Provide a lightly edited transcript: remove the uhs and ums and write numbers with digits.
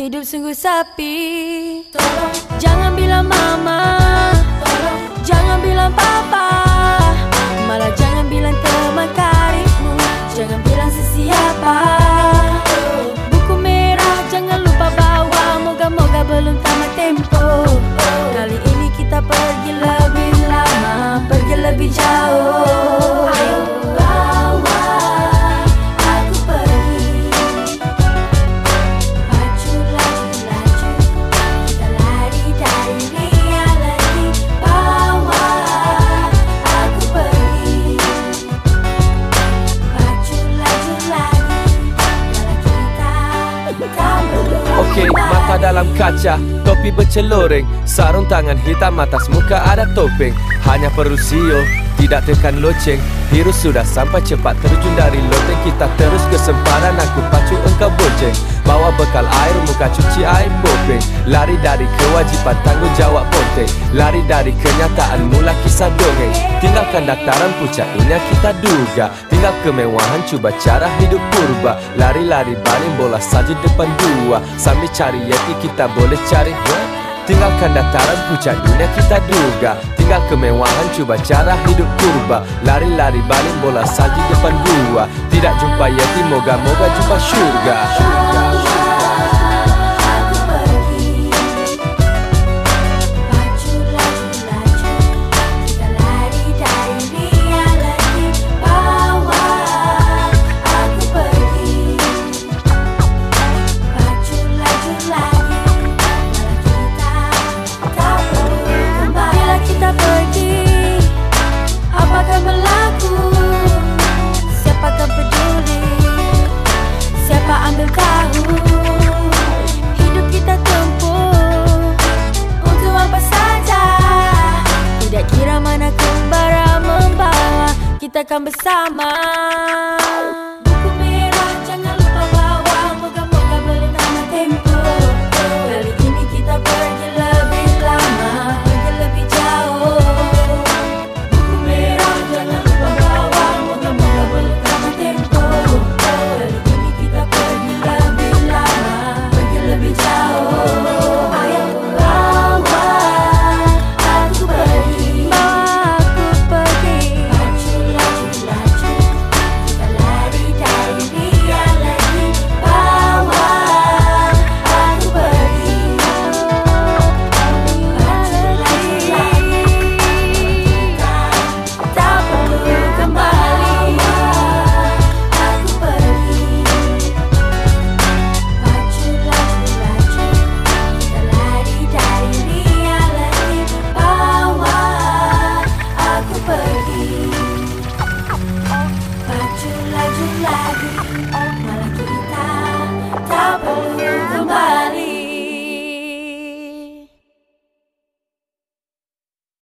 hidup sungguh sepi. Tolong jangan bilang mama, tolong jangan bilang papa, malah jangan bilang teman karibmu, jangan bilang sesiapa. Buku merah jangan lupa bawa, moga-moga belum tamat tempo. Kali ini kita pergi lebih lama, pergi lebih jauh. Ayo bawa aku pergi, laju laju laju, kita lari dari reality. Bawa aku pergi, laju laju lagi, kalau kita tak perlu. Okey, mata dalam kaca, topi berceloreng, sarung tangan hitam, atas muka ada topeng. Hanya perlu sio, tidak tekan loceng. Virus sudah sampai, cepat terjun dari loteng. Kita terus ke sempadan, aku pacu engkau bonceng. Bawa bekal air, muka cuci air bopeng. Lari dari kewajiban, tanggung jawab ponteng. Lari dari kenyataan, mula kisah dongeng. Tinggalkan dataran puncak, ini yang kita duga. Tinggal kemewahan, cuba cara hidup purba. Lari-lari baling bola saja depan dua. Sambil cari yeti, kita boleh cari tinggalkan dataran puncak, dunia kita duga. Tinggal kemewahan, cuba cara hidup purba. Lari-lari baling bola salji depan dua. Tidak jumpa yeti, moga-moga jumpa syurga. Ambil tahu hidup kita tempuh untuk apa saja. Tidak kira mana kembara membawa, kita akan bersama.